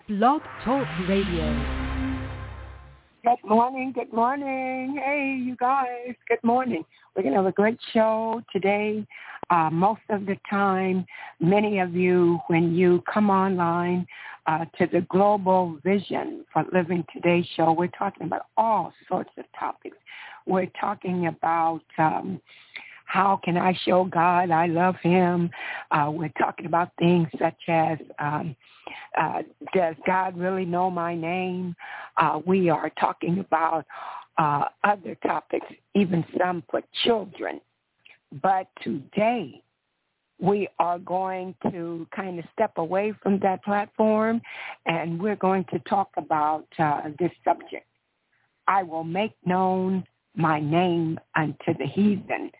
Blog Talk Radio. Good morning. Good morning. Hey, you guys. Good morning. We're going to have a great show today. Most of the time, many of you, when you come online to the Global Vision for Living Today show, we're talking about all sorts of topics. We're talking about how can I show God I love him? We're talking about things such as does God really know my name? We are talking about other topics, even some for children. But today we are going to kind of step away from that platform, and we're going to talk about this subject. I will make known my name unto the heathen.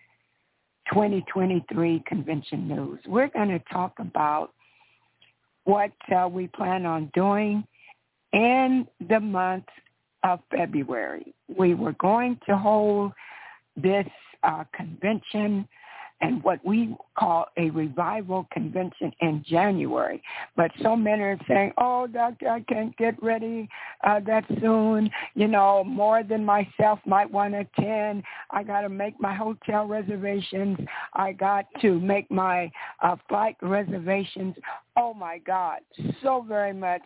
2023 Convention News. We're going to talk about what we plan on doing in the month of February. We were going to hold this convention and what we call a revival convention in January. But so many are saying, oh, doctor, I can't get ready that soon. You know, more than myself might want to attend. I got to make my hotel reservations. I got to make my flight reservations. Oh, my God, so very much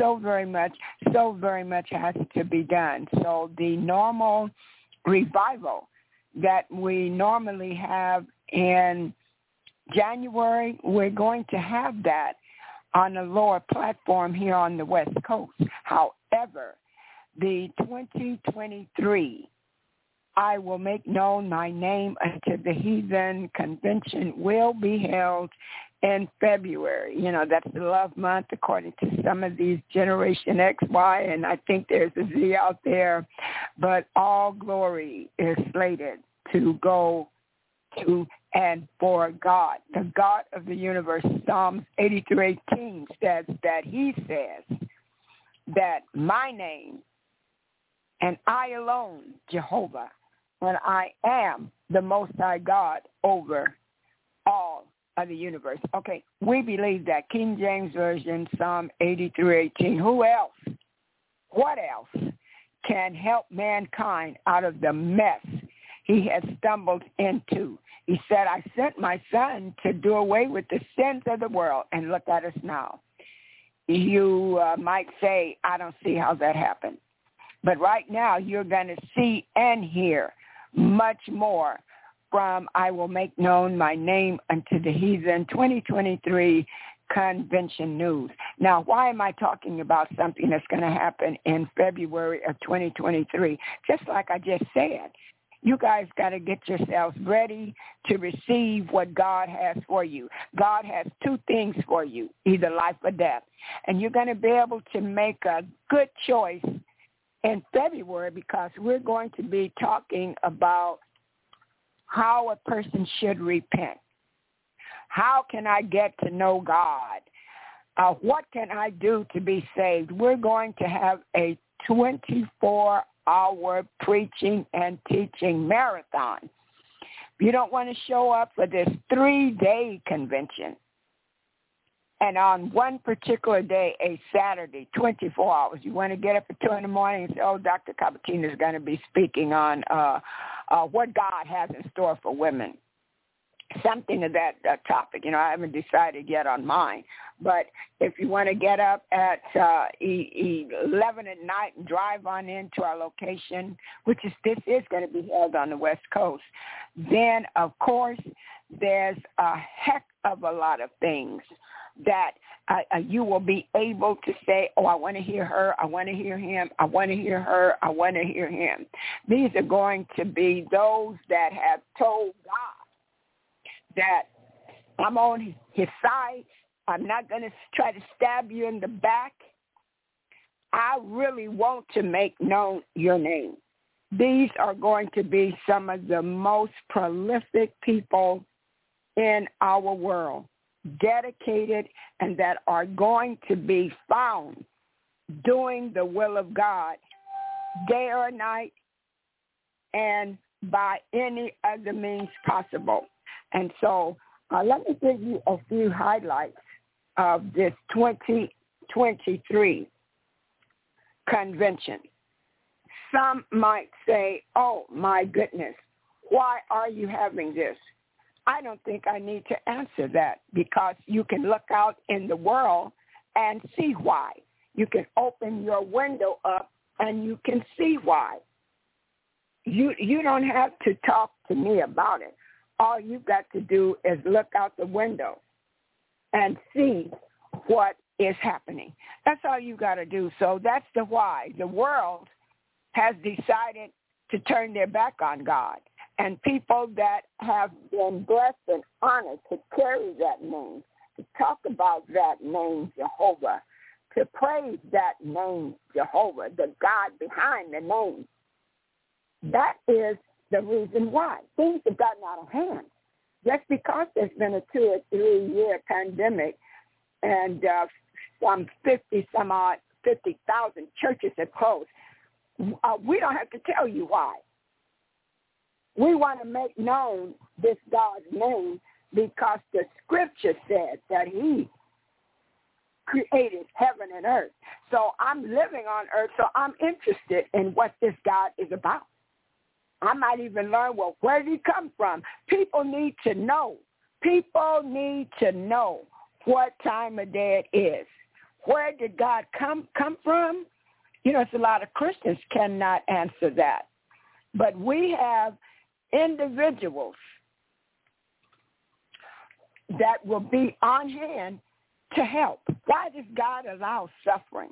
has to be done. So the normal revival that we normally have in January, we're going to have that on a lower platform here on the West Coast. However, the 2023 I will make known my name unto the heathen convention will be held in February. You know, that's the love month according to some of these Generation X, Y, and I think there's a Z out there. But all glory is slated to go to and for God, the God of the universe. Psalms 83:18 says that he says that my name and I alone, Jehovah, and I am the Most High God over all of the universe. Okay, we believe that. King James Version, Psalm 83:18. Who else? What else can help mankind out of the mess he has stumbled into? He said, I sent my son to do away with the sins of the world. And look at us now. You might say, I don't see how that happened. But right now, you're going to see and hear much more from I will make known my name unto the heathen 2023 Convention News. Now, why am I talking about something that's going to happen in February of 2023? Just like I just said, you guys got to get yourselves ready to receive what God has for you. God has two things for you, either life or death. And you're going to be able to make a good choice in February because we're going to be talking about how a person should repent. How can I get to know God? What can I do to be saved? We're going to have a 24-hour preaching and teaching marathon. You don't want to show up for this 3-day convention. And on one particular day, a Saturday, 24 hours, you want to get up at 2 in the morning and say, oh, Dr. Capatina is going to be speaking on what God has in store for women. Something of that topic. You know, I haven't decided yet on mine. But if you want to get up at 11 at night and drive on into our location, this is going to be held on the West Coast, then, of course, there's a heck of a lot of things that you will be able to say, oh, I want to hear her, I want to hear him, I want to hear her, I want to hear him. These are going to be those that have told God that I'm on his side. I'm not going to try to stab you in the back. I really want to make known your name. These are going to be some of the most prolific people in our world, dedicated and that are going to be found doing the will of God day or night and by any other means possible. And so let me give you a few highlights of this 2023 convention. Some might say, oh, my goodness, why are you having this? I don't think I need to answer that, because you can look out in the world and see why. You can open your window up and you can see why. You don't have to talk to me about it. All you've got to do is look out the window and see what is happening. That's all you got to do. So that's the why. The world has decided to turn their back on God. And people that have been blessed and honored to carry that name, to talk about that name, Jehovah, to praise that name, Jehovah, the God behind the name, that is the reason why. Things have gotten out of hand. Just because there's been a 2 or 3 year pandemic and some 50,000 churches have closed, we don't have to tell you why. We want to make known this God's name because the scripture said that he created heaven and earth. So I'm living on earth, so I'm interested in what this God is about. I might even learn, well, where did he come from? People need to know. People need to know what time of day it is. Where did God come from? You know, it's a lot of Christians cannot answer that. But we have individuals that will be on hand to help. Why does God allow suffering?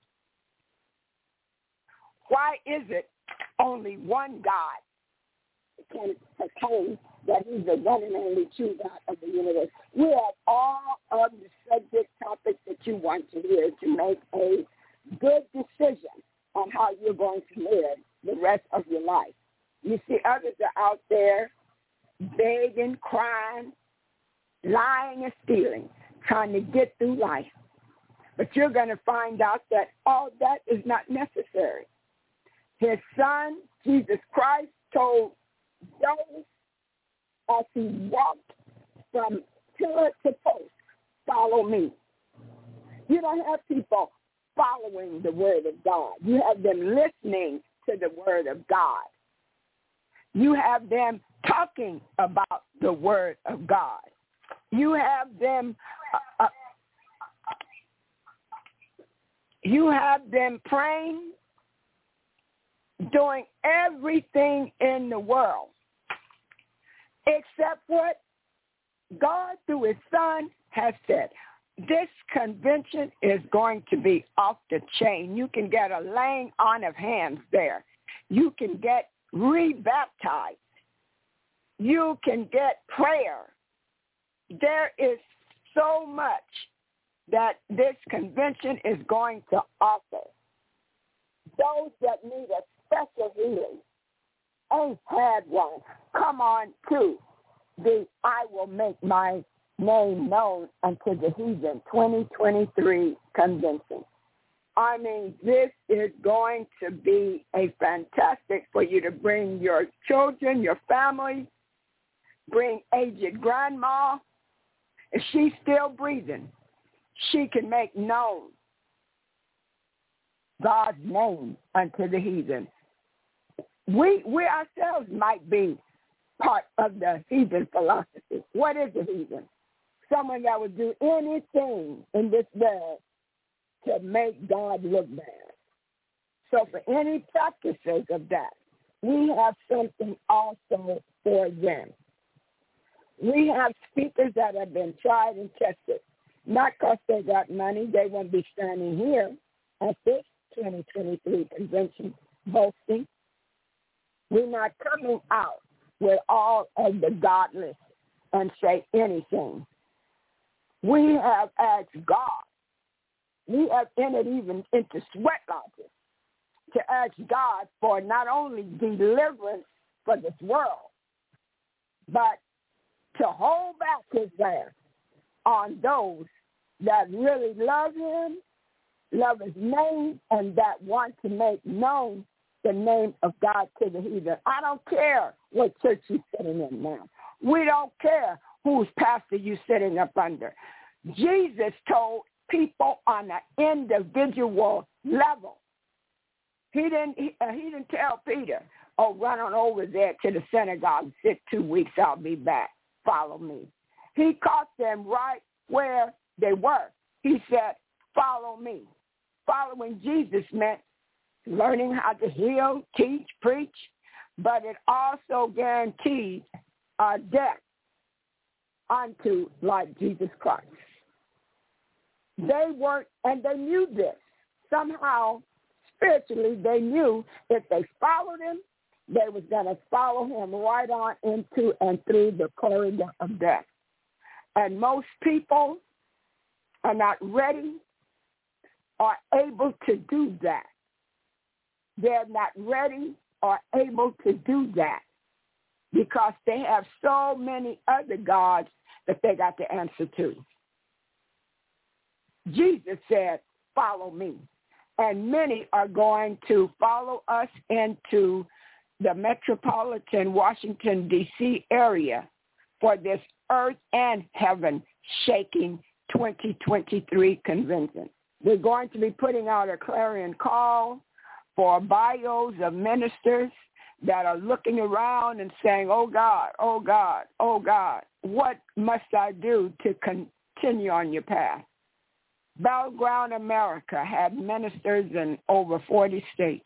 Why is it only one God can proclaim that he's the one and only true God of the universe? We have all of the subject topics that you want to hear to make a good decision on how you're going to live the rest of your life. You see, others are out there begging, crying, lying and stealing, trying to get through life. But you're going to find out that all that is not necessary. His son, Jesus Christ, told those as he walked from pillar to post, follow me. You don't have people following the word of God. You have them listening to the word of God. You have them talking about the word of God. You have them praying, doing everything in the world, except what God through his son has said. This convention is going to be off the chain. You can get a laying on of hands there. You can get rebaptized. You can get prayer. There is so much that this convention is going to offer. Those that need a special healing, ain't had one, come on to the I Will Make My Name Known Unto the Heathen 2023 convention. I mean, this is going to be a fantastic for you to bring your children, your family, bring aged grandma. If she's still breathing, she can make known God's name unto the heathen. We ourselves might be part of the heathen philosophy. What is a heathen? Someone that would do anything in this world to make God look bad. So for any practices of that, we have something also for them. We have speakers that have been tried and tested. Not because they got money, they won't be standing here at this 2023 convention boasting. We're not coming out with all of the godless and say anything. We have asked God. We have entered even into sweat lodges to ask God for not only deliverance for this world, but to hold back his wrath on those that really love him, love his name, and that want to make known the name of God to the heathen. I don't care what church you're sitting in now. We don't care whose pastor you're sitting up under. Jesus told people on an individual level. He didn't tell Peter, oh, run on over there to the synagogue, sit 2 weeks, I'll be back, follow me. He caught them right where they were. He said, follow me. Following Jesus meant learning how to heal, teach, preach, but it also guaranteed a death unto like Jesus Christ. They weren't, and they knew this. Somehow, spiritually, they knew if they followed him, they was going to follow him right on into and through the corridor of death. And most people are not ready or able to do that. They're not ready or able to do that because they have so many other gods that they got to answer to. Jesus said, follow me. And many are going to follow us into the metropolitan Washington, D.C. area for this Earth and Heaven Shaking 2023 convention. We're going to be putting out a clarion call for bios of ministers that are looking around and saying, oh, God, oh, God, oh, God, what must I do to continue on your path? Battleground America had ministers in over 40 states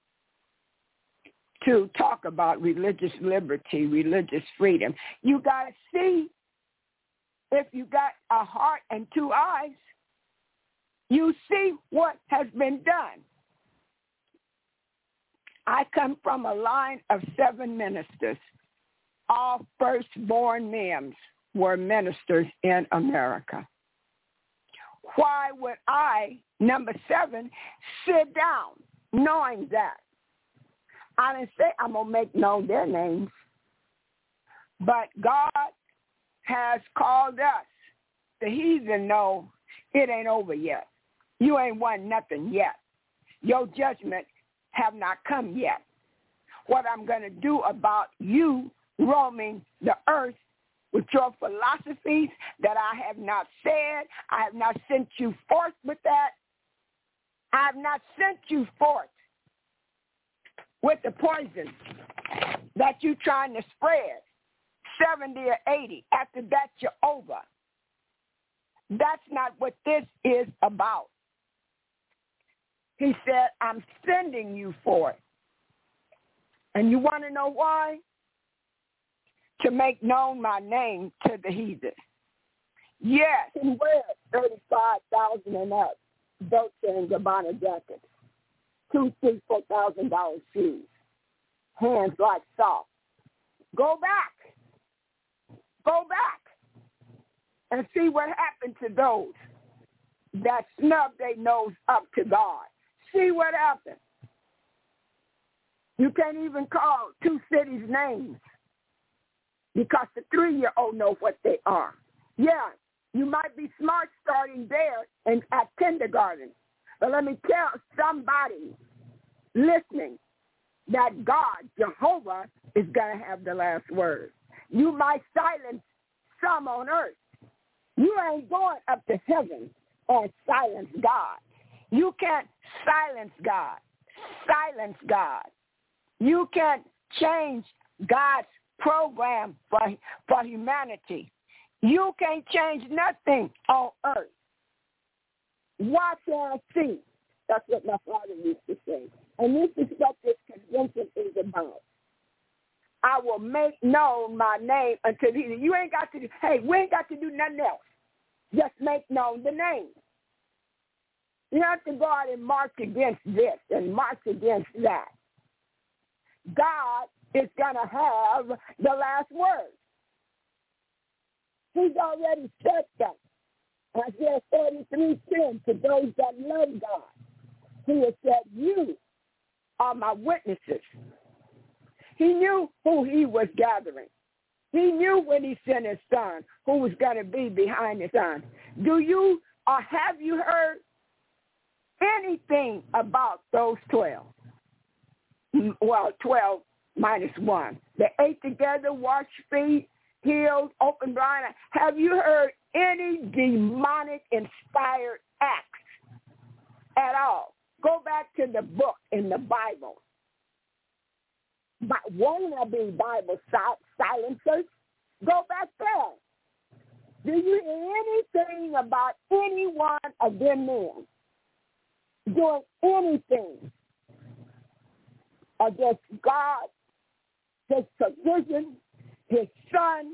to talk about religious liberty, religious freedom. You got to see, if you got a heart and two eyes, you see what has been done. I come from a line of 7 ministers. All firstborn men were ministers in America. Why would I, number 7, sit down knowing that? I didn't say I'm going to make known their names, but God has called us. The heathen know it ain't over yet. You ain't won nothing yet. Your judgment have not come yet. What I'm going to do about you roaming the earth with your philosophies that I have not said, I have not sent you forth with that. I have not sent you forth with the poison that you're trying to spread, 70 or 80. After that, you're over. That's not what this is about. He said, I'm sending you forth. And you want to know why? To make known my name to the heathen. Yes, and wear 35,000 and up, Dolce and Gabbana jackets, $2,000, $3,000, $4,000 shoes, hands like salt. Go back and see what happened to those that snubbed their nose up to God. See what happened. You can't even call 2 cities names because the 3-year-old know what they are. Yeah, you might be smart starting there and at kindergarten, but let me tell somebody listening that God, Jehovah, is going to have the last word. You might silence some on earth. You ain't going up to heaven and silence God. You can't silence God. Silence God. You can't change God's program for humanity. You can't change nothing on earth. Watch and see. That's what my father used to say. And this is what this convention is about. I will make known my name unto thee. You ain't got to do, hey, we ain't got to do nothing else. Just make known the name. You have to go out and march against this and march against that. God is going to have the last word. He's already said that. Isaiah 43:10, to those that love God, he has said, you are my witnesses. He knew who he was gathering. He knew when he sent his son, who was going to be behind his son. Do you or have you heard anything about those 12? Well, 12 minus 1. They ate together, washed feet, healed, opened blind. Have you heard any demonic-inspired acts at all. Go back to the book in the Bible. But wannabe Bible silencers, go back there. Do you hear anything about any one of them men doing anything against God, His provision, His Son?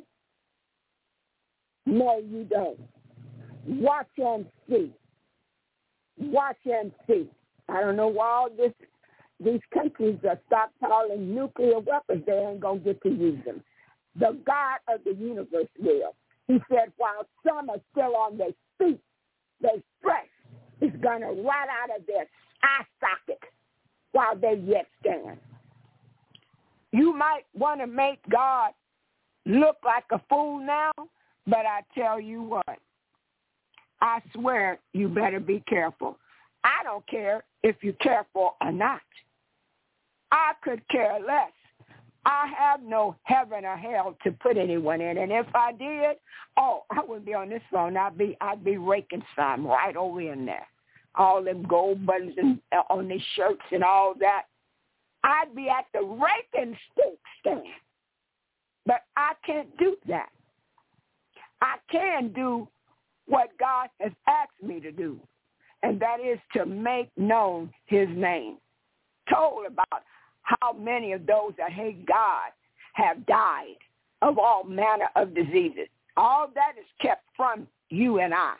No, you don't. Watch and see. Watch and see. I don't know why all these countries are stockpiling nuclear weapons. They ain't going to get to use them. The God of the universe will. He said, while some are still on their feet, their flesh is going to rot out of their eye socket while they yet stand. You might want to make God look like a fool now, but I tell you what, I swear you better be careful. I don't care if you're careful or not. I could care less. I have no heaven or hell to put anyone in. And if I did, I wouldn't be on this phone. I'd be raking some right over in there. All them gold buttons on their shirts and all that. I'd be at the raking stick stand. But I can't do that. I can do what God has asked me to do, and that is to make known His name. Told about how many of those that hate God have died of all manner of diseases. All that is kept from you and I.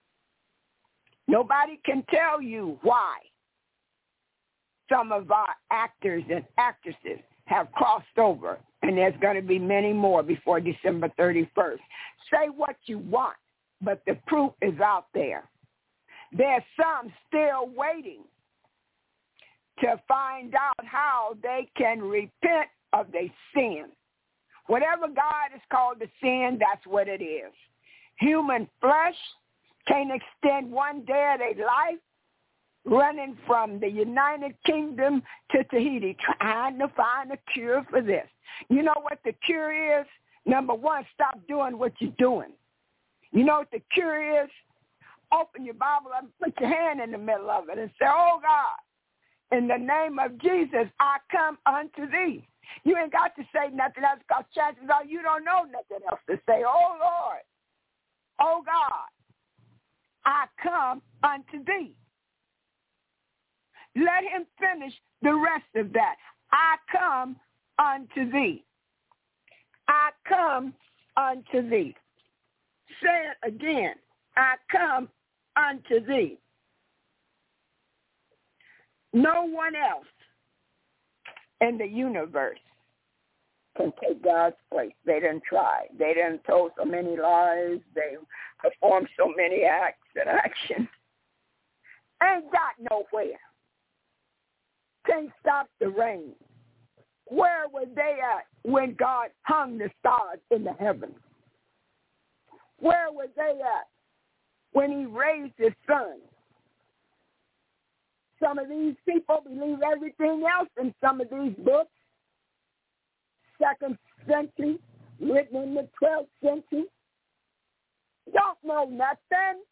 Nobody can tell you why some of our actors and actresses have crossed over, and there's going to be many more before December 31st. Say what you want, but the proof is out there. There's some still waiting to find out how they can repent of their sin. Whatever God has called a sin, that's what it is. Human flesh can't extend one day of their life running from the United Kingdom to Tahiti trying to find a cure for this. You know what the cure is? Number one, stop doing what you're doing. You know what the cure is? Open your Bible and put your hand in the middle of it and say, oh, God, in the name of Jesus, I come unto thee. You ain't got to say nothing else because chances are you don't know nothing else to say. Oh, Lord, oh, God, I come unto thee. Let him finish the rest of that. I come unto thee. I come unto thee. Say it again. I come unto thee. No one else in the universe can take God's place. They didn't try. They didn't told so many lies. They performed so many acts and actions. Ain't got nowhere. Can't stop the rain. Where were they at when God hung the stars in the heavens? Where were they at when he raised his son? Some of these people believe everything else in some of these books. 2nd century, written in the 12th century. Don't know nothing.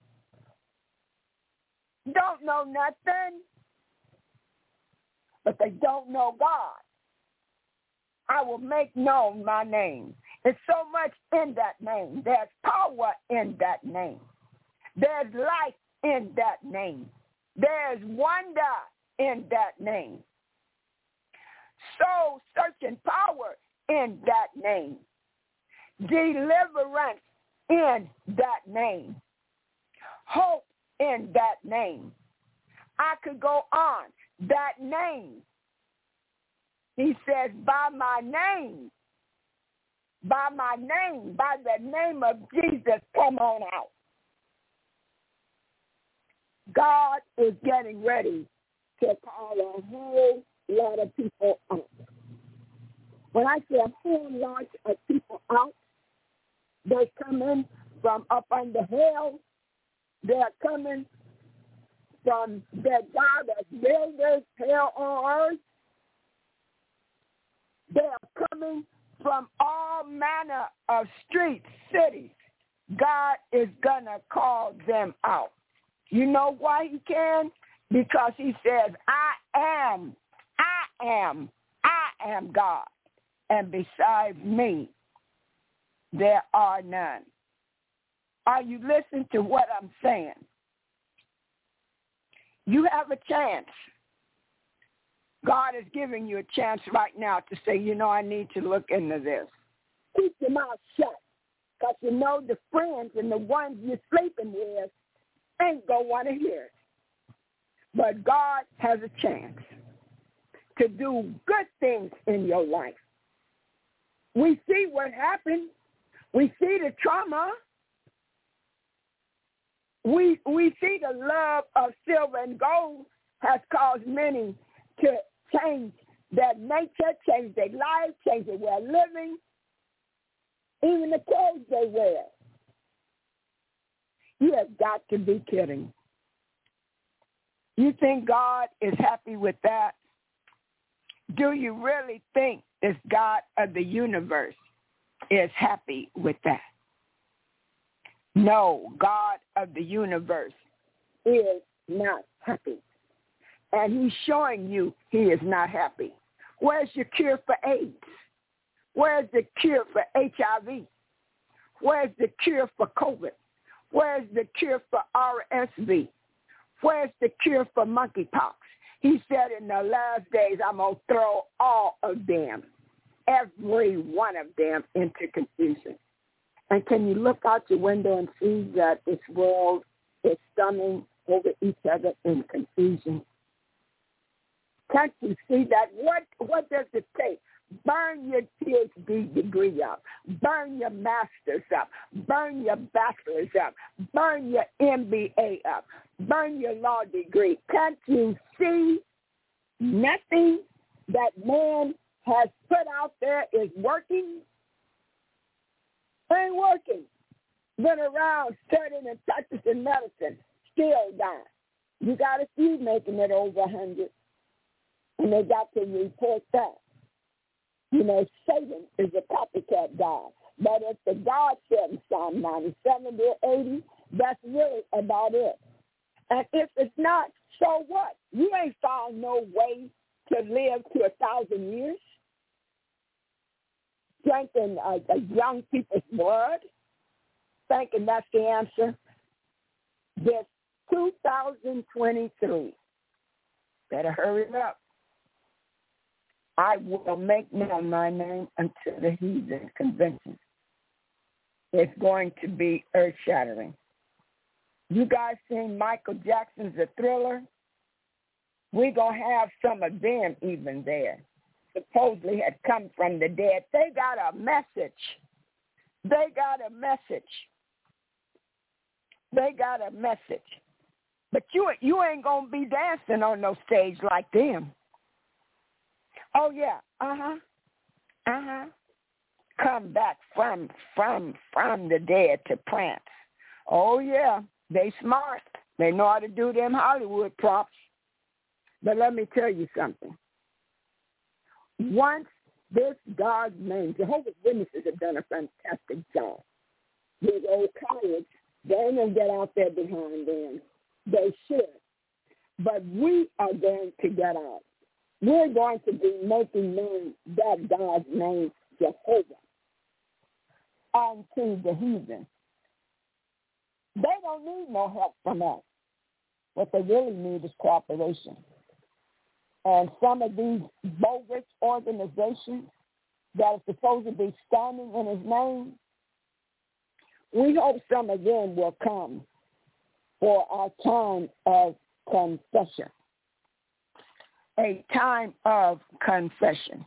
Don't know nothing. But they don't know God. I will make known my name. There's so much in that name. There's power in that name. There's life in that name. There's wonder in that name. Soul-searching power in that name. Deliverance in that name. Hope in that name. I could go on. That name. He says, by my name, by my name, by the name of Jesus, come on out. God is getting ready to call a whole lot of people out. When I say a whole lot of people out, they're coming from up under hell. They're coming from the God that builders hell on earth. They are coming from all manner of streets, cities. God is going to call them out. You know why he can? Because he says, I am God. And besides me, there are none. Are you listening to what I'm saying? You have a chance. God is giving you a chance right now to say, I need to look into this. Keep your mouth shut, because the friends and the ones you're sleeping with ain't going to want to hear it. But God has a chance to do good things in your life. We see what happened. We see the trauma. We see the love of silver and gold has caused many to change their nature, change their life, change their way of living, even the clothes they wear. You have got to be kidding. You think God is happy with that? Do you really think this God of the universe is happy with that? No, God of the universe is not happy. And he's showing you he is not happy. Where's your cure for AIDS? Where's the cure for HIV? Where's the cure for COVID? Where's the cure for RSV? Where's the cure for monkeypox? He said in the last days, I'm going to throw all of them, every one of them, into confusion. And can you look out your window and see that this world is stumbling over each other in confusion? Can't you see that? What does it take? Burn your PhD degree up. Burn your master's up. Burn your bachelor's up. Burn your MBA up. Burn your law degree. Can't you see nothing that man has put out there is working? Ain't working. Been around studying and practicing medicine. Still dying. You got a few making it over 100. And they got to report that. Satan is a copycat God. But if the God said in Psalm 97 to 80, that's really about it. And if it's not, so what? You ain't found no way to live to 1,000 years. Drinking young people's blood, thinking that's the answer. This 2023, better hurry it up. I will make known my name unto the heathen convention. It's going to be earth-shattering. You guys seen Michael Jackson's The Thriller? We're going to have some of them even there. Supposedly had come from the dead. They got a message. They got a message. They got a message. But you ain't going to be dancing on no stage like them. Oh, yeah. Come back from the dead to prance. Oh, yeah. They smart. They know how to do them Hollywood props. But let me tell you something. Once this God's name, Jehovah's Witnesses have done a fantastic job. These old cowards, they ain't going to get out there behind them. They should. But we are going to get out. We're going to be making known that God's name, Jehovah, unto the heathen. They don't need no help from us. What they really need is cooperation. And some of these bogus organizations that are supposed to be standing in his name, we hope some of them will come for our time of confession. A time of confession.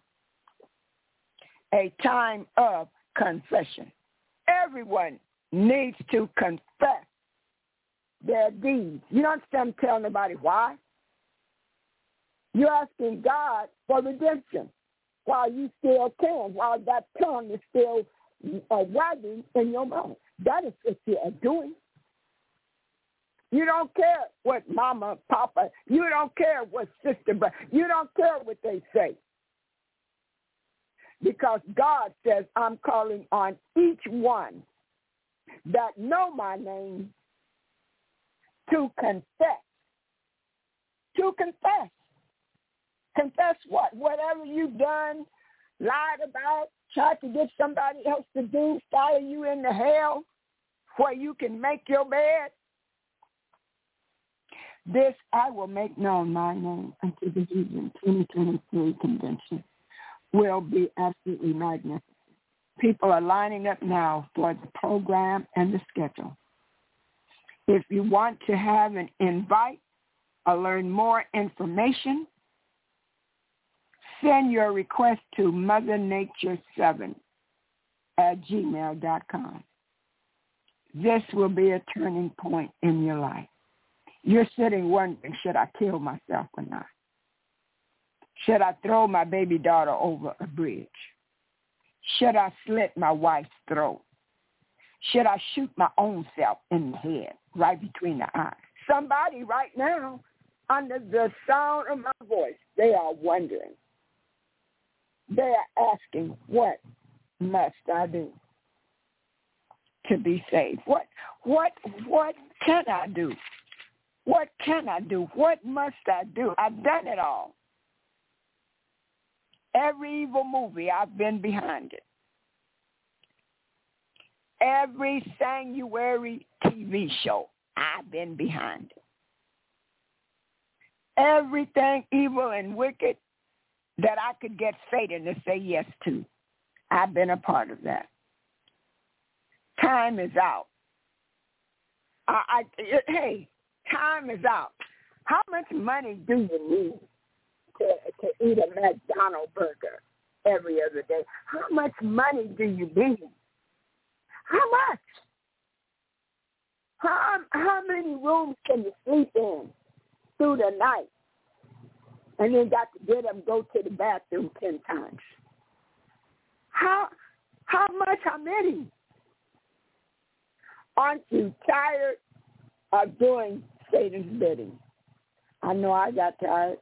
A time of confession. Everyone needs to confess their deeds. You don't understand tell nobody why. You're asking God for redemption while you still can, while that tongue is still wagging in your mouth. That is what you are doing. You don't care what mama, papa, you don't care what sister, but you don't care what they say. Because God says, I'm calling on each one that know my name to confess. To confess. Confess what? Whatever you've done, lied about, tried to get somebody else to do, follow you into hell where you can make your bed. This I will make known my name unto the heathen 2023 convention will be absolutely magnificent. People are lining up now for the program and the schedule. If you want to have an invite or learn more information, send your request to mothernature7@gmail.com. This will be a turning point in your life. You're sitting wondering, should I kill myself or not? Should I throw my baby daughter over a bridge? Should I slit my wife's throat? Should I shoot my own self in the head, right between the eyes? Somebody right now, under the sound of my voice, they are wondering. They are asking, what must I do to be saved? What can I do? What can I do? What must I do? I've done it all. Every evil movie, I've been behind it. Every sanctuary TV show, I've been behind it. Everything evil and wicked that I could get Satan to say yes to, I've been a part of that. Time is out. Hey, time is out. How much money do you need to eat a McDonald's burger every other day? How much money do you need? How much? How many rooms can you sleep in through the night? And then got to get up and go to the bathroom 10 times. How much? How many? Aren't you tired of doing Satan's bidding? I know I got tired.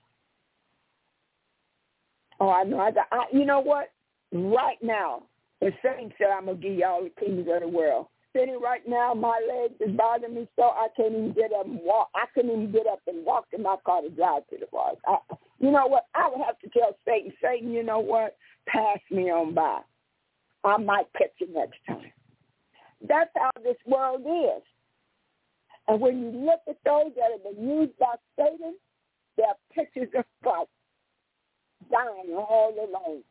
Oh, I know you know what? Right now, the Satan said, I'm going to give you all the kingdoms of the world. Sitting right now, my legs is bothering me so I can't even get up and walk. I couldn't even get up and walk in my car to drive to the bars. You know what? I would have to tell Satan, you know what? Pass me on by. I might catch you next time. That's how this world is. And when you look at those that have been used by Satan, they're pictures of God dying all alone.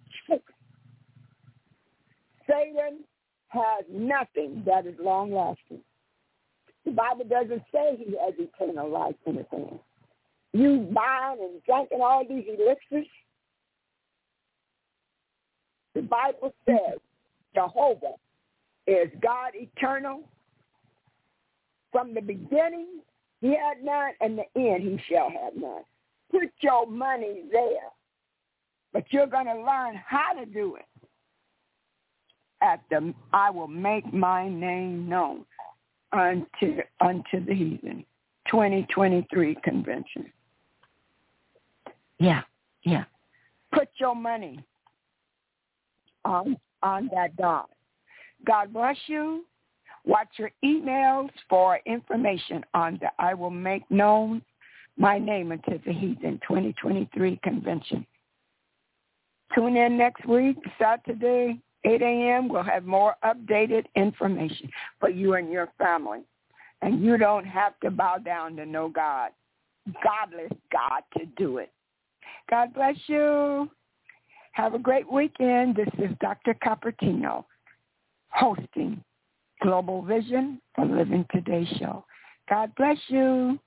Satan has nothing that is long-lasting. The Bible doesn't say he has eternal life in his hand. You buying and drinking all these elixirs. The Bible says Jehovah is God eternal. From the beginning, he had none, and the end, he shall have none. Put your money there, but you're going to learn how to do it. I will make my name known unto the heathen 2023 convention. Yeah. Put your money on that God. God bless you. Watch your emails for information on the I will make known my name unto the heathen 2023 convention. Tune in next week, Saturday, 8 a.m. We'll have more updated information for you and your family. And you don't have to bow down to no God, godless God, to do it. God bless you. Have a great weekend. This is Dr. Cupertino hosting Global Vision for Living Today show. God bless you.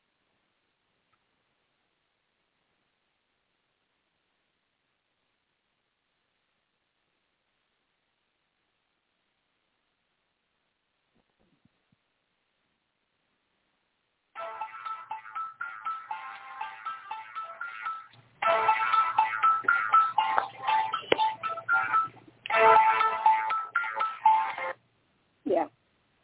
Yeah.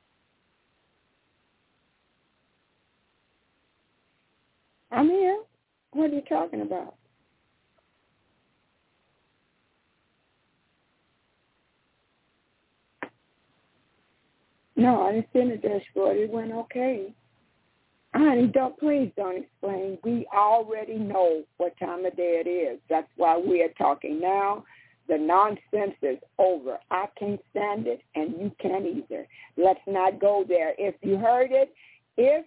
I'm here. What are you talking about? No, I didn't see the dashboard. It went okay. Honey, please don't explain. We already know what time of day it is. That's why we are talking now. The nonsense is over. I can't stand it, and you can't either. Let's not go there. If you heard it, it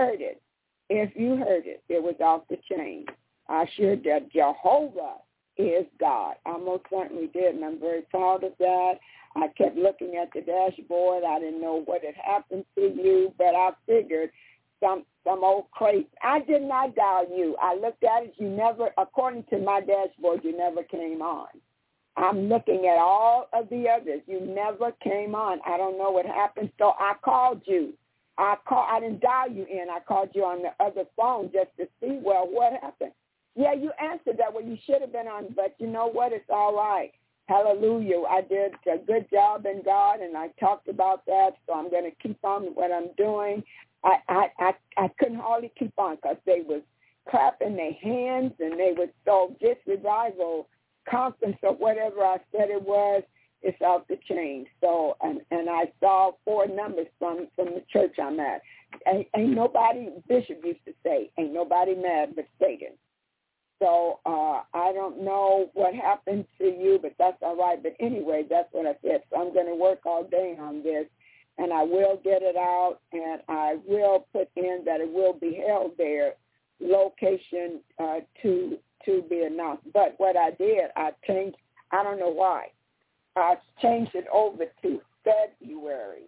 was off the chain. I sure did. Jehovah is God. I most certainly did, and I'm very proud of that. I kept looking at the dashboard. I didn't know what had happened to you, but I figured some old crazy. I did not dial you. I looked at it. You never, according to my dashboard, you never came on. I'm looking at all of the others. You never came on. I don't know what happened, so I called you. I didn't dial you in. I called you on the other phone just to see, well, what happened? Yeah, you answered that. Well, you should have been on, but you know what? It's all right. Hallelujah. I did a good job in God, and I talked about that, so I'm going to keep on with what I'm doing. I couldn't hardly keep on because they was clapping their hands, and they was so this revival conference or whatever I said it was, it's off the chain. So, and I saw 4 numbers from the church I'm at. Ain't nobody, Bishop used to say, ain't nobody mad but Satan. So I don't know what happened to you, but that's all right. But anyway, that's what I said. So I'm going to work all day on this, and I will get it out, and I will put in that it will be held there, location to be announced. But what I did, I changed, I don't know why, I changed it over to February.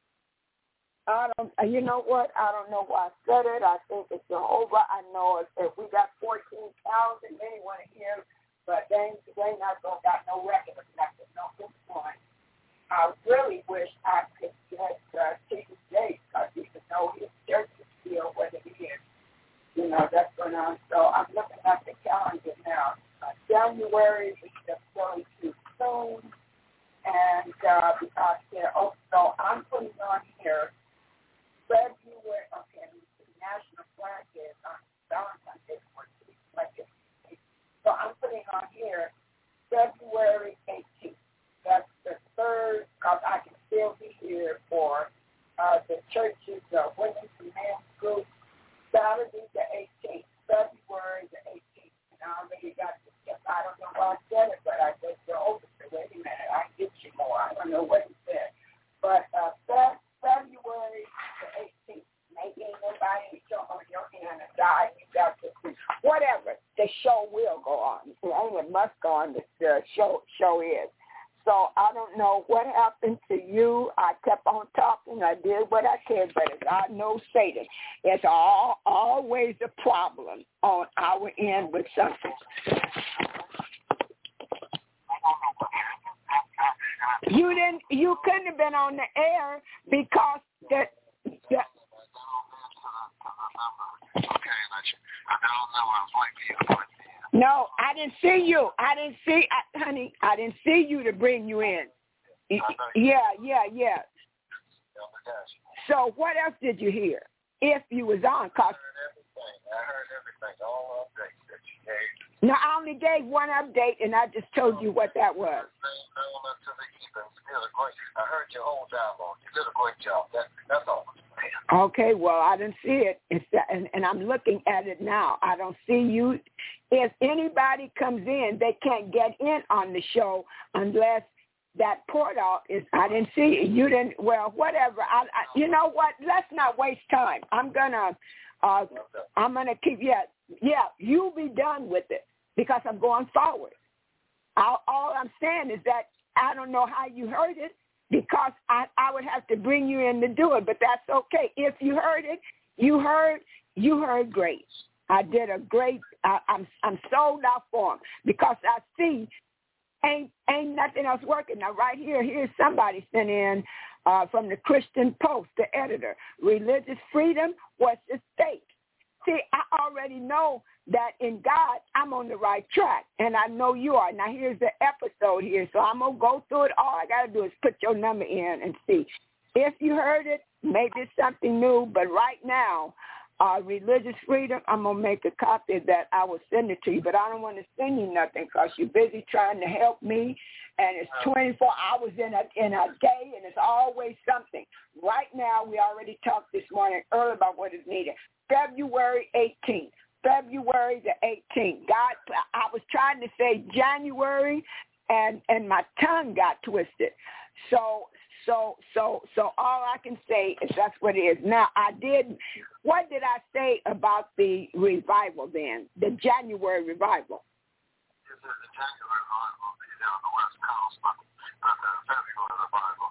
You know what? I don't know why I said it. I think it's Jehovah. I know if we got 14,000, they want to hear, but they not going to got no record of nothing, no good point. I really wish I could get T.D. Jakes because you could know his church is still what it is. You know, that's going on. So I'm looking at the calendar now. January is just going too soon. And because so I'm putting on here February, okay, the National Flag is on Valentine's Day, so I'm putting on here February 18th. That's the third, because I can still be here for the church's women's and men's group, Saturday the 18th, February the 18th. And I already got this stuff. I don't know why I said it, but I just go over to wait a minute. I can get you more. I don't know what he said. But February the 18th, maybe nobody show on your hand and die. You got to see. Whatever, the show will go on. It must go on. The show is. So I don't know what happened to you. I kept on talking. I did what I could, but as I know Satan, it's always a problem on our end with something. You couldn't have been on the air because that. No, I didn't see you. Honey, I didn't see you to bring you in. Yeah. So what else did you hear? If you was on, cause I heard everything, all updates that you gave. No, I only gave one update, and I just told you what that was. I heard your whole dialogue. You did a great job. That's all. Okay, well, I didn't see it, and I'm looking at it now. I don't see you. If anybody comes in, they can't get in on the show unless that portal is. I didn't see it. You didn't. Well, whatever. You know what? Let's not waste time. I'm gonna keep. Yeah. You be done with it because I'm going forward. All I'm saying is that I don't know how you heard it because I would have to bring you in to do it, but that's okay. If you heard it, you heard great. I did a great. I'm sold out for them because I see ain't nothing else working. Now right here's somebody sent in from the Christian Post, the editor. Religious freedom was the stake. See, I already know that in God, I'm on the right track, and I know you are. Now, here's the episode here, so I'm going to go through it. All I got to do is put your number in and see. If you heard it, maybe it's something new, but right now, religious freedom, I'm going to make a copy of that. I will send it to you, but I don't want to send you nothing because you're busy trying to help me, and it's 24 hours in a day, and it's always something. Right now, we already talked this morning earlier about what is needed. February 18th. February the 18th. God, I was trying to say January, and my tongue got twisted. So all I can say is that's what it is. Now, what did I say about the revival then, the January revival? This is the January revival on the West Coast, but the February revival,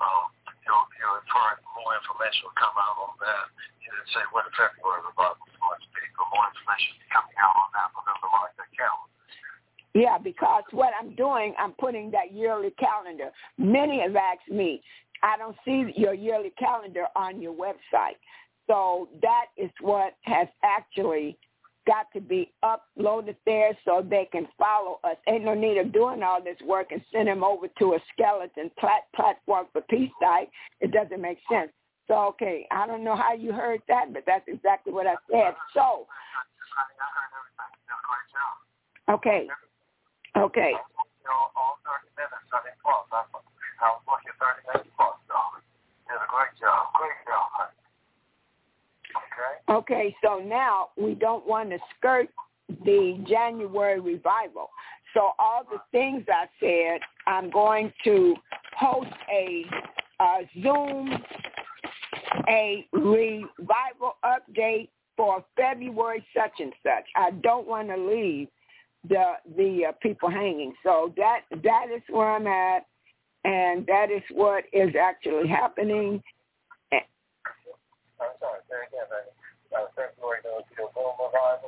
more information will come out on that. You didn't say what the February revival is going to be, but more information is coming out on that for them to mark their calendar. Yeah, because what I'm doing, I'm putting that yearly calendar. Many have asked me, I don't see your yearly calendar on your website. So that is what has actually got to be uploaded there so they can follow us. Ain't no need of doing all this work and send them over to a skeleton platform for peace site. It doesn't make sense. So, okay, I don't know how you heard that, but that's exactly what I said. So, okay. Okay. All 30 minutes, I was working 30 minutes plus, so did a great job. Great job. Okay? Okay, so now we don't want to skirt the January revival. So all the things I said, I'm going to host a Zoom, a revival update for February such and such. I don't want to leave the people hanging. So that is where I'm at, and that is what is actually happening. I'm sorry, say again, February, there will be a Zoom revival?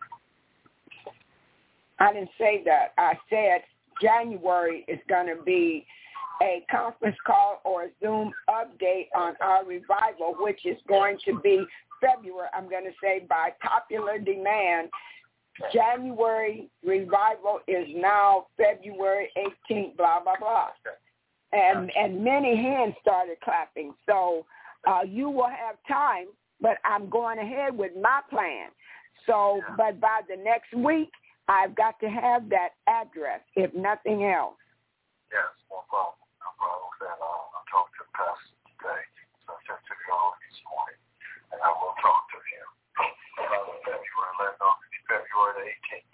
I didn't say that. I said January is going to be a conference call or a Zoom update on our revival, which is going to be February. I'm going to say by popular demand, January revival is now February 18th, blah, blah, blah. And many hands started clapping. So you will have time, but I'm going ahead with my plan. So, but by the next week, I've got to have that address, if nothing else. Yes, no problem. No problem with that. I'll talk to the pastor today. So I sent to the office this morning, and I will talk to him about February. Let know February the 18th.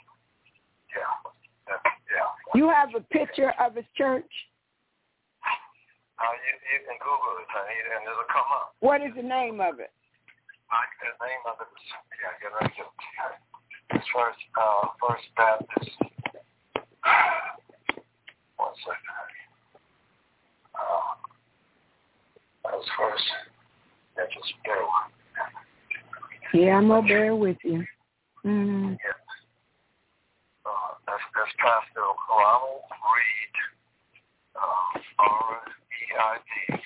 Yeah. You have a picture of his church? You can Google it, honey, and it'll come up. What is the name of it? The name of it is, get right to it. It's First Baptist. One second. That was First. Just bear with me. Yeah, I'm going to bear with you. Mm-hmm. Yeah. That's Pastor Ronald Reed, R-E-I-D.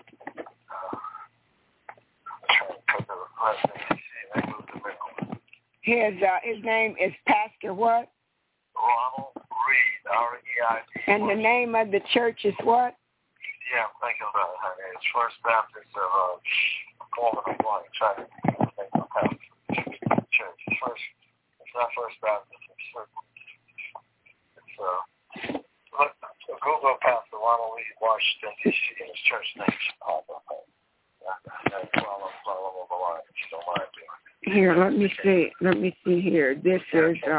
I'm trying to put the last name. His name is Pastor what? Ronald Reed, R-E-I-D. And the name of the church is what? Yeah, I'm thinking about it, honey. It's First Baptist of Foreman of Blank. Trying to think of Pastor Church. It's not First Baptist. It's Google Pastor Ronald Reed, Washington, D.C. and his church name. Here, let me see. Let me see here. This is the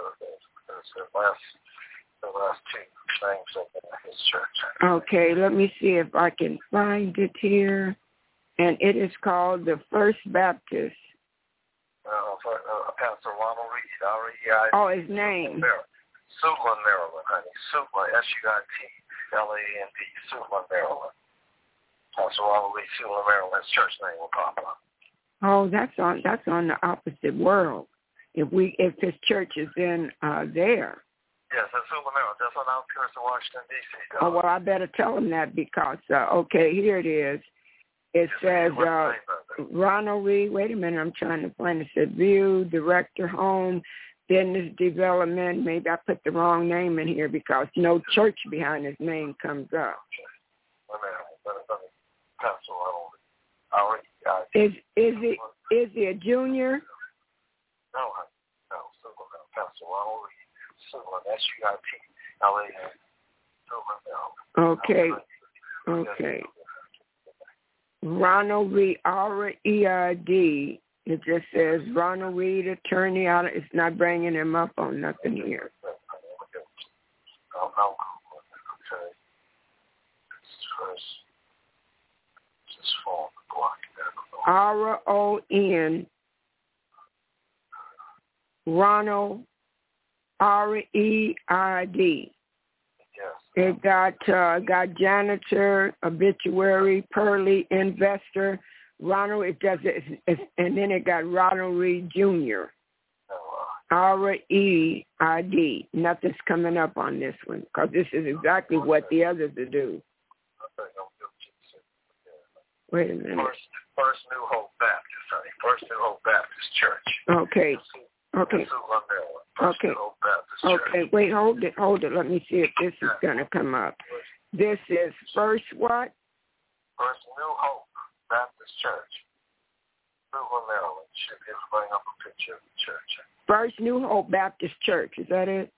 last two things in his church. Okay, let me see if I can find it here. And it is called the First Baptist. Pastor Ronald Reed, R-E-I-D. Oh, his name. Suitland, Maryland, honey. Suitland, S-U-I-T-L-A-N-D, Suitland, Maryland. Pastor Ronald Reed, Suitland, Maryland. His church name will pop up. Oh, that's on the opposite world. If his church is in there. Yes, that's Suitland, Maryland. That's on the outskirts of Washington, D.C. Oh, well, I better tell him that because, okay, here it is. It says Ronald Reed. Wait a minute, I'm trying to find it. It said View, Director, Home, Business Development. Maybe I put the wrong name in here because no church behind his name comes up. Is he a junior? No, Pastor Ronald Reed, Suitland, S-U-I-T-L-A-N. Okay. Ronald Reed, R-E-I-D, It just says Ronald Reed, attorney. It's not bringing him up on nothing here. RON, Ronald, REID. It got janitor, obituary, Pearly, investor, Ronald. It does it, and then it got Ronald Reed Jr. REID. Nothing's coming up on this one because this is exactly what the others do. Wait a minute. First New Hope Baptist, honey. First New Hope Baptist Church. Okay. Okay. Wait, hold it. Let me see if this is going to come up. This is First what? First New Hope Baptist Church. Suitland, Maryland. Should be bring up a picture of the church. First New Hope Baptist Church. Is that it?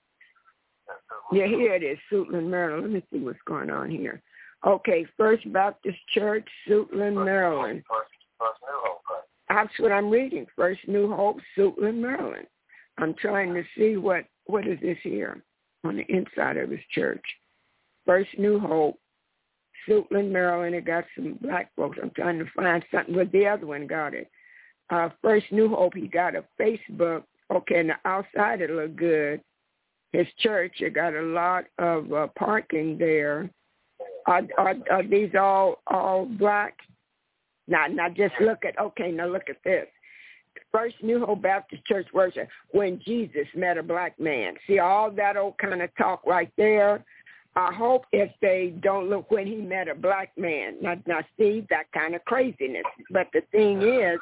Yeah, here it is, Suitland, Maryland. Let me see what's going on here. Okay, First Baptist Church, Suitland, Maryland. First New Hope. That's what I'm reading. First New Hope, Suitland, Maryland. I'm trying to see what is this here on the inside of his church. First New Hope, Suitland, Maryland. It got some black folks. I'm trying to find something, but the other one got it. First New Hope, he got a Facebook. Okay, and the outside it looked good. His church, it got a lot of parking there. Are these all black? Now just look at, now look at this. First New Hope Baptist Church worship, when Jesus met a black man. See all that old kind of talk right there? I hope if they don't look when he met a black man. Now see, that kind of craziness. But the thing is,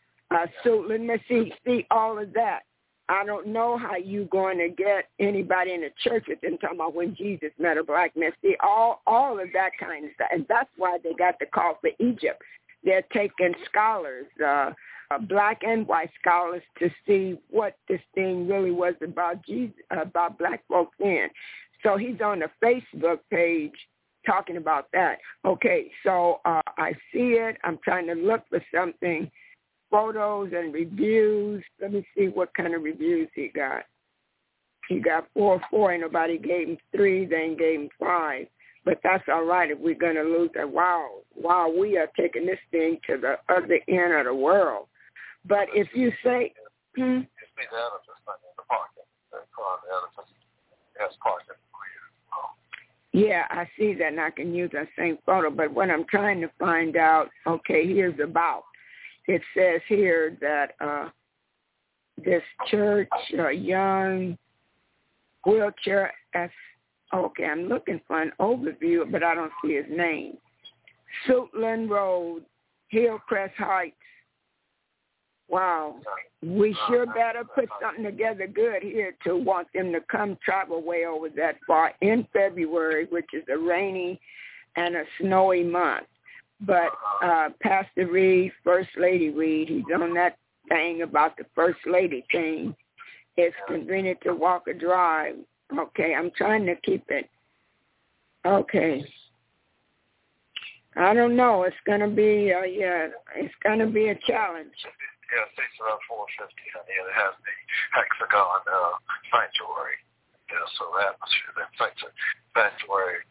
so let me see all of that. I don't know how you going to get anybody in the church with them talking about when Jesus met a black man. See, all of that kind of stuff. And that's why they got the call for Egypt. They're taking scholars, black and white scholars, to see what this thing really was about Jesus, about black folks then. So he's on the Facebook page talking about that. Okay, so I see it. I'm trying to look for something. Photos and reviews. Let me see what kind of reviews he got. He got 4, and nobody gave him 3. They ain't gave him 5. But that's all right if we're going to lose that. Wow, we are taking this thing to the other end of the world. But if you say, You see the edifice in the parking. The edifice has parking. Yeah, I see that, and I can use that same photo. But what I'm trying to find out, okay, here's about. It says here that this church, young wheelchair, okay, I'm looking for an overview, but I don't see his name. Suitland Road, Hillcrest Heights. Wow. We sure better put something together good here to want them to come travel way over that far in February, which is a rainy and a snowy month. But Pastor Reed, First Lady Reed, he's on that thing about the First Lady thing. It's convenient to walk or drive. Okay, I'm trying to keep it. Okay. I don't know. It's going to be, it's going to be a challenge. Yeah, it takes around 450, honey, and it has the hexagon sanctuary. Yeah, so the atmosphere, that sanctuary.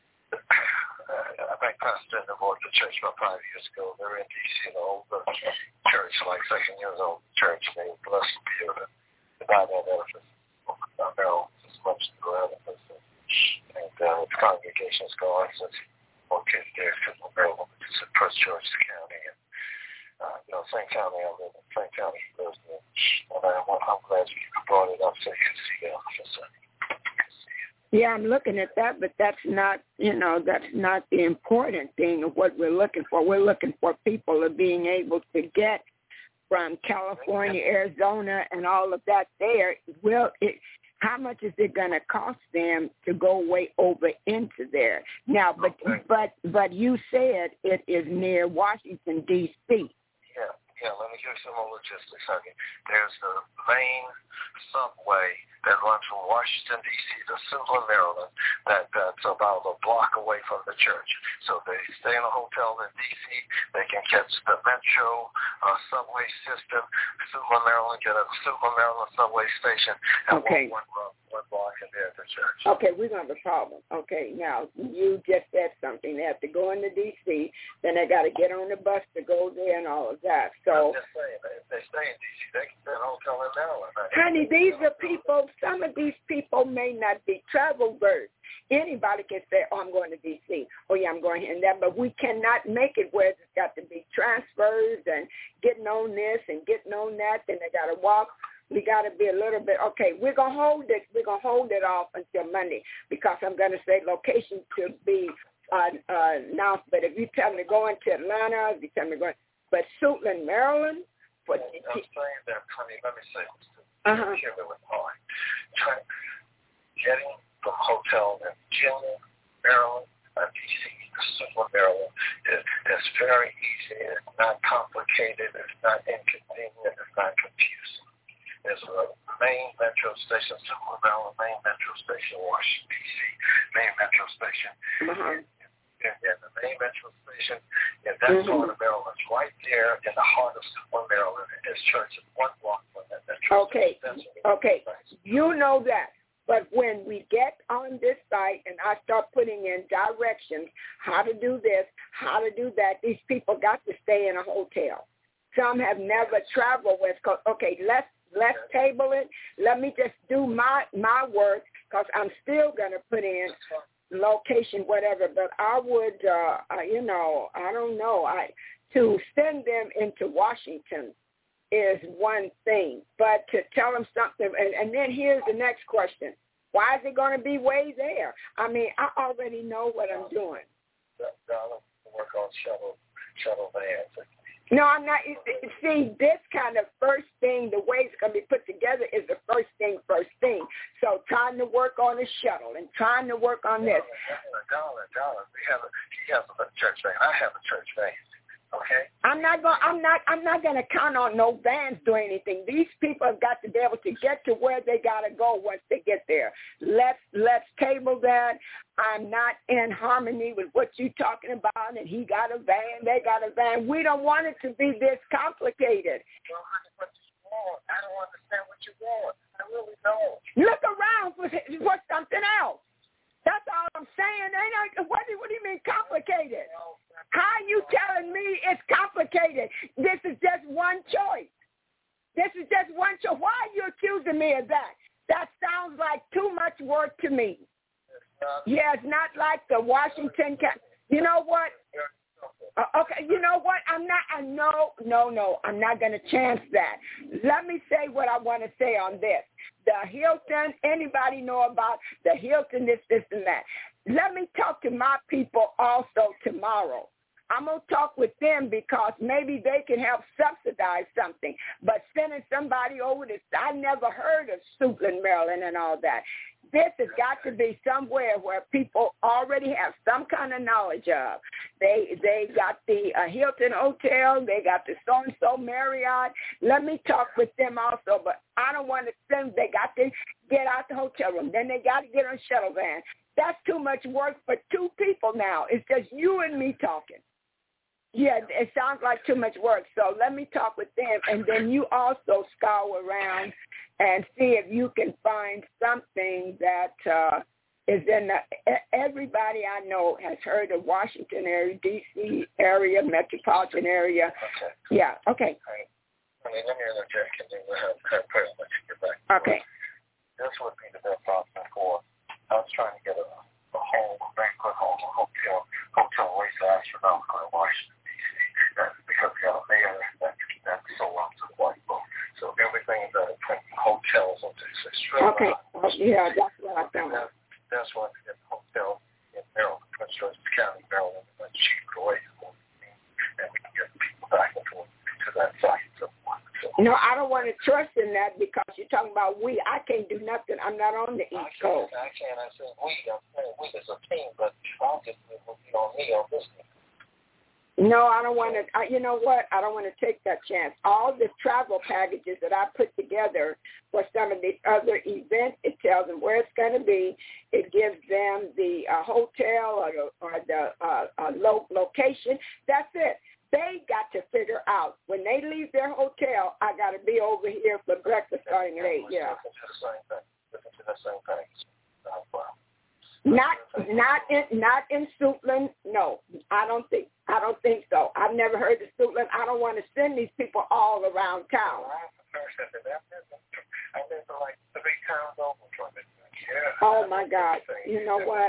I think Pastor Denton bought the church about 5 years ago. They're in D.C., an old church, like 2nd years old church. They were blessed to be able to buy that edifice. Maryland as much as the edifice. And the congregation's gone since located there in Maryland, which is in Prince George's County. And, St. County, I live in St. County, Lisbon. And I'm glad you brought it up so you can see the edifice. Yeah, I'm looking at that, but that's not, that's not the important thing of what we're looking for. We're looking for people of being able to get from California, Arizona, and all of that there. Well, how much is it going to cost them to go way over into there? Now, but you said it is near Washington, D.C. Yeah, Yeah, let me give you some more logistics, honey. There's the main subway that runs from Washington, D.C. to Suitland, Maryland, that's about a block away from the church. So they stay in a hotel in D.C. They can catch the Metro subway system, Suitland, Maryland, get a Suitland, Maryland subway station, and one block and they're at the church. Okay, we're going to have a problem. Okay, now, you just said something. They have to go into D.C., then they got to get on the bus to go there and all of that. So, I'm just saying, if they stay in D.C., they can stay in a hotel in Maryland. Honey, these are people, some of these people may not be travel birds. Anybody can say, oh, I'm going to D.C. Oh, yeah, I'm going here and that. But we cannot make it where it's got to be transfers and getting on this and getting on that. Then they got to walk. We got to be a little bit, okay, we're going to hold it. We're going to hold it off until Monday because I'm going to say location to be announced. But if you tell me to go into Atlanta, if you tell me to go but Suitland, Maryland. I'm saying that, honey, let me say this to you. Hear me with mine. Getting from hotel in Virginia, Maryland, D.C. to Suitland, Maryland is very easy. It's not complicated. It's not inconvenient. It's not confusing. There's a main metro station, Suitland, Maryland, main metro station, Washington, D.C., main metro station. And the main metro station in that part of Maryland, right there in the heart of Suitland, Maryland, is church is one block from that metro station. Okay. You know that. But when we get on this site and I start putting in directions, how to do this, how to do that, these people got to stay in a hotel. Some have never traveled West Coast. Okay, let's table it. Let me just do my work because I'm still going to put in location, whatever. But I would, I don't know. To send them into Washington is one thing, but to tell them something, and then here's the next question. Why is it going to be way there? I mean, I already know what I'm doing. Work on shuttle vans. No, I'm not. See, this kind of first thing, the way it's going to be put together is the first thing. So trying to work on a shuttle and trying to work on this. Darling, he has a church van. I have a church van. Okay. I'm not gonna count on no vans doing anything. These people have got to be able to get to where they gotta go once they get there. Let's table that. I'm not in harmony with what you're talking about. And he got a van, they got a van. We don't want it to be this complicated. Well, honey, what do you want? I don't understand what you want. I really don't. Look around for something else. That's all I'm saying. What do you mean complicated? How are you telling me it's complicated? This is just one choice. Why are you accusing me of that? That sounds like too much work to me. It's not like the Washington. You know what? Okay, you know what? I'm not going to chance that. Let me say what I want to say on this. The Hilton, anybody know about the Hilton, this, and that. Let me talk to my people also tomorrow. I'm going to talk with them because maybe they can help subsidize something. But sending somebody over to, I never heard of Suitland, Maryland and all that. This has got to be somewhere where people already have some kind of knowledge of. They got the Hilton Hotel. They got the so-and-so Marriott. Let me talk with them also. But I don't want to send. They got to get out the hotel room. Then they got to get on a shuttle van. That's too much work for two people now. It's just you and me talking. Yeah, it sounds like too much work. So let me talk with them. And then you also scour around and see if you can find something that is in everybody I know has heard of Washington area, D.C. area, metropolitan area. Okay. Yeah, okay. I mean, let me interject and then we'll have prayer and let you get back. Okay. This would be the best option for I was trying to get a home, a banquet home, a hotel way so astronomical in Washington, D.C. That's because we got a mayor that's so long to the white vote. So everything that hotels will do is extremely okay. Yeah, that's what I thought. That's why we get a hotel in Maryland, Prince George's County, Maryland, and cheaper ways. And we can get people back and forth to that site. No, I don't want to trust in that because you're talking about we. I can't do nothing. I'm not on the East Coast. I can't. I said we. I'm saying we as a team, but obviously it will be on me on this thing. No, I don't want to. You know what? I don't want to take that chance. All the travel packages that I put together for some of these other events, it tells them where it's going to be. It gives them the hotel or the location. That's it. They got to figure out when they leave their hotel, I got to be over here for breakfast starting at 8. Yeah. Listen to the same thing. Not in Suitland. No, I don't think so. I've never heard of Suitland. I don't want to send these people all around town. I've been to like 3 towns over from it. Yeah. Oh my God! You know what?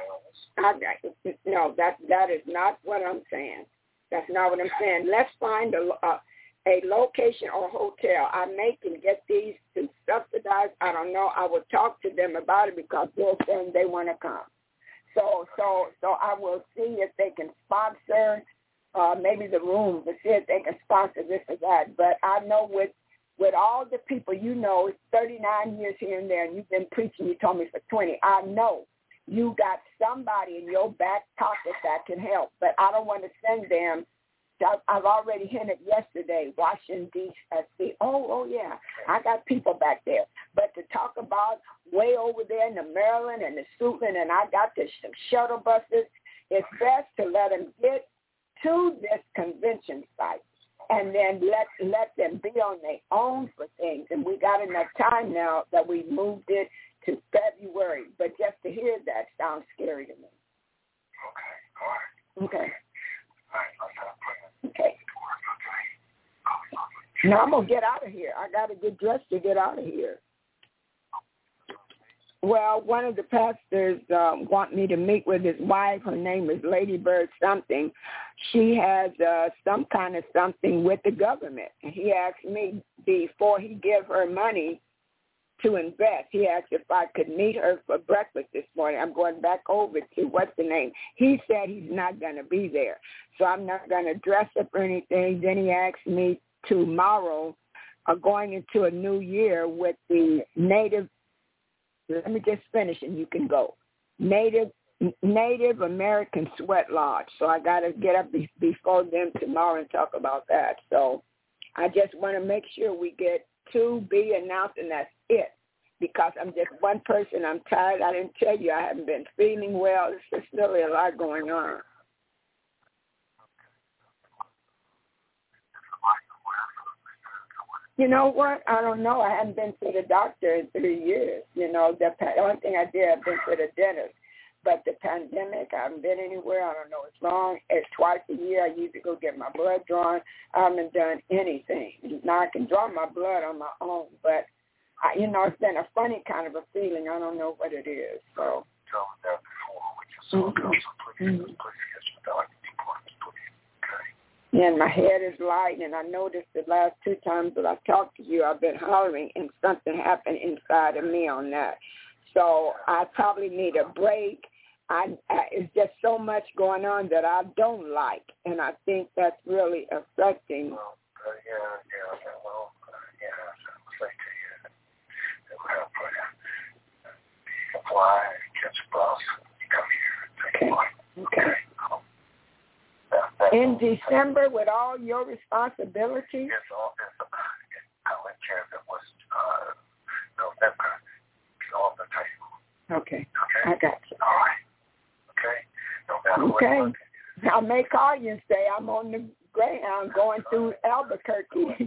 No, that is not what I'm saying. That's not what I'm saying. Let's find a location or hotel. I may can get these to subsidize. I don't know. I will talk to them about it because they're saying they want to come. So I will see if they can sponsor maybe the room to see if they can sponsor this or that. But I know with all the people, you know, it's 39 years here and there, and you've been preaching, you told me, for 20. I know you got somebody in your back pocket that can help, but I don't want to send them. I've already hinted yesterday, Washington, D.C. Oh, yeah, I got people back there. But to talk about way over there in the Maryland and the Suitland, and I got the shuttle buses, it's best to let them get to this convention site and then let them be on their own for things. And we got enough time now that we moved it to February. But just to hear that sounds scary to me. Okay. Okay. Now I'm going to get out of here. I got to get dressed to get out of here. Well, one of the pastors want me to meet with his wife. Her name is Lady Bird something. She has some kind of something with the government. And he asked me before he gave her money to invest. He asked if I could meet her for breakfast this morning. I'm going back over to what's the name. He said he's not going to be there, so I'm not going to dress up or anything. Then he asked me tomorrow, going into a new year with the Native. Let me just finish and you can go. Native American Sweat Lodge. So I got to get up before them tomorrow and talk about that. So I just want to make sure we get to be announced, and that's it. Because I'm just one person. I'm tired. I didn't tell you I haven't been feeling well. There's just really a lot going on. You know what? I don't know. I haven't been to the doctor in 3 years. You know, the only thing I did, I've been to the dentist. But the pandemic, I haven't been anywhere. I don't know what's wrong. It's twice a year. I usually go get my blood drawn. I haven't done anything. Now I can draw my blood on my own, but it's been a funny kind of a feeling. I don't know what it is. So. And my head is light, and I noticed the last 2 times that I talked to you, I've been hollering, and something happened inside of me on that. So I probably need a break. It's just so much going on that I don't like, and I think that's really affecting. Okay. In December, with all your responsibilities? Yes, all this. I went care that was November off the table. Okay. I got you. All right. Okay. No matter what. I may call you and say I'm on the Greyhound going through Albuquerque.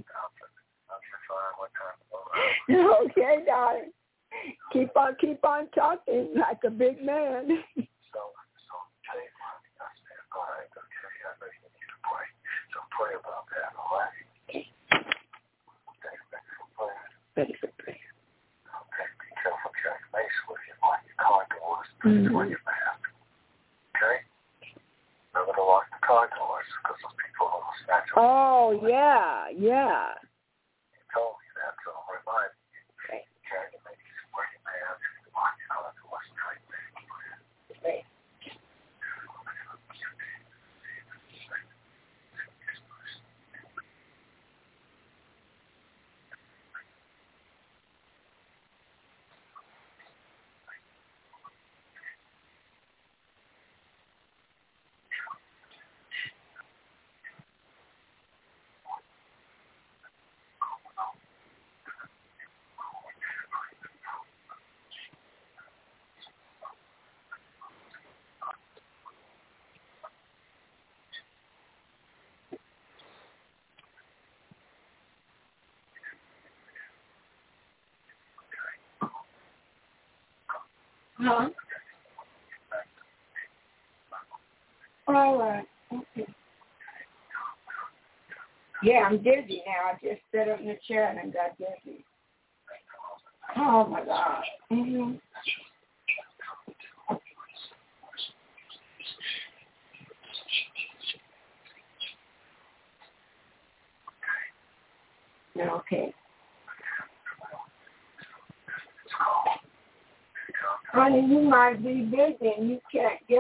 Okay, darling. Keep on talking like a big man. So tell you what, I said, all right, okay, I know you need to pray. So pray about that, all right? Okay. Okay, ready for prayer? Ready for prayer. Okay, be careful, carry mace with you while your car doors, when you're fast. Okay? Remember to lock the car doors, because those people will snatch them. Oh, yeah. You told me that, so I'm reminding you. Okay. Carry your mace, wear your mask, lock your car doors, tight. Okay. Huh? All right. Okay. Yeah, I'm dizzy now. I just sat up in the chair and I got dizzy. Oh, my God. Mm-hmm. Okay. Honey, you might be busy and you can't get.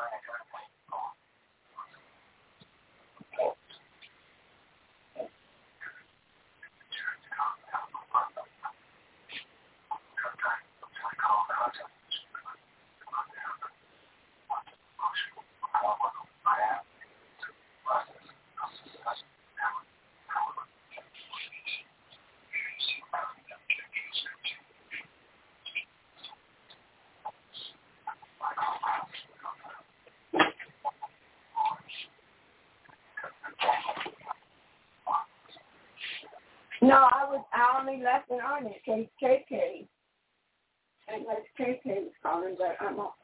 No, I only left it on it. KK. And like KK was calling, but I'm on.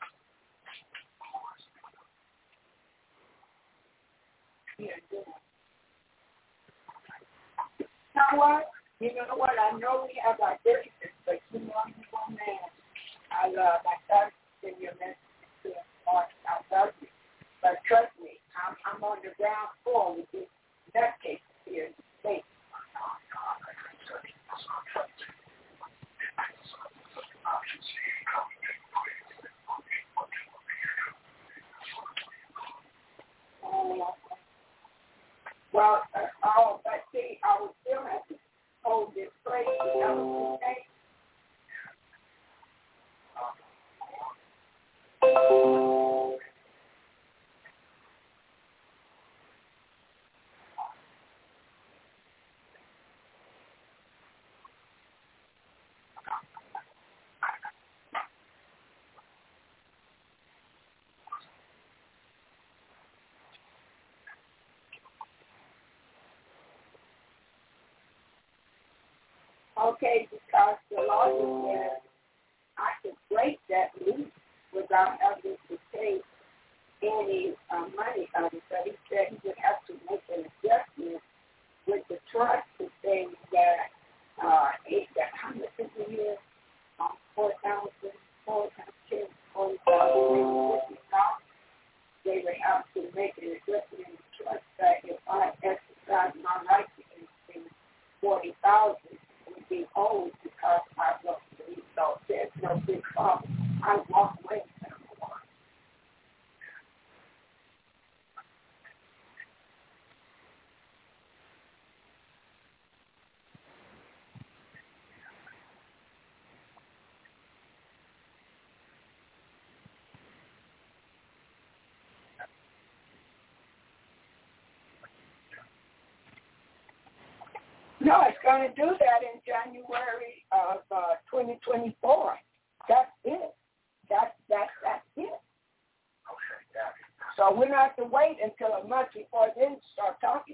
Yeah, yeah. You know what? You know what? I know we have our differences, but you know I'm one man. I love in your message to Mark. I love you. But trust me, I'm on the ground floor with this nutcase here in the state. Well, but see, I would still have to hold this place. That was the thing. Okay, because the lawyer said I could break that lease without having to pay any money on it. But he said he would have to make an adjustment with the trust to say that how much is a year? 4,000, 4,000, 40,000. They would have to make an adjustment in the trust that if I exercise my right to anything, 40,000 would be owed because I lost the lease. So there's no big problem. I walk away from them. No, it's going to do that in January of 2024. That's it. That's it. So we don't have to wait until a month before then to start talking.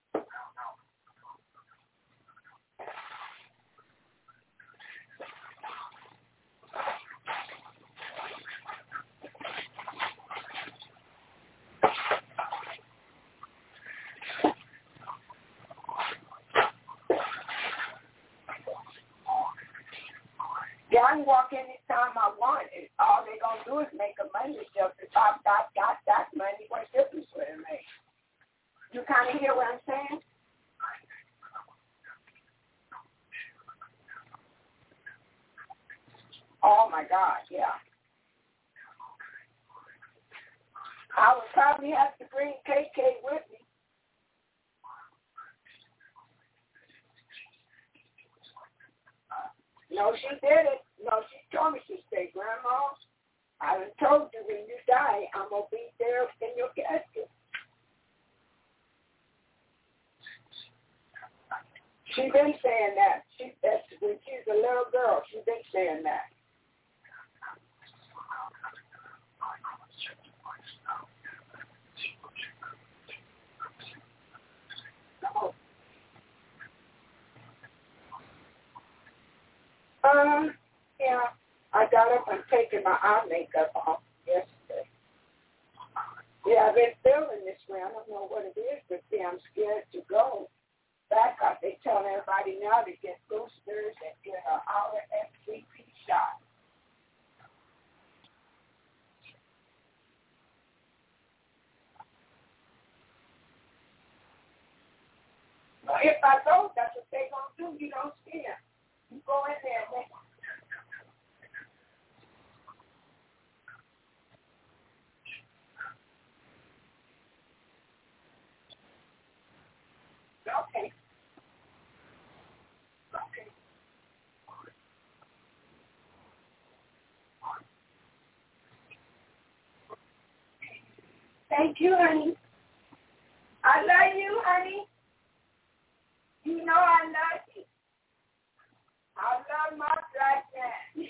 Yeah, I can walk anytime I want. All they're going to do is make a money just if I've got that money, what difference would it make? You kind of hear what I'm saying? Oh, my God, yeah. I would probably have to bring KK with me. No, she did it. No, she told me, she said, Grandma, I done told you when you die, I'm going to be there in your casket. She's been saying that. That's when she's a little girl. She's been saying that. Yeah. I got up and taken my eye makeup off yesterday. Yeah, I've been feeling this way. I don't know what it is, but see, I'm scared to go back up. They tell everybody now to get boosters and get an RSVP shot. Well, if I go, that's what they're going to do. You don't see them. You go in there and they... Okay. Okay. Thank you, honey. I love you, honey. You know I love you. I love my black man.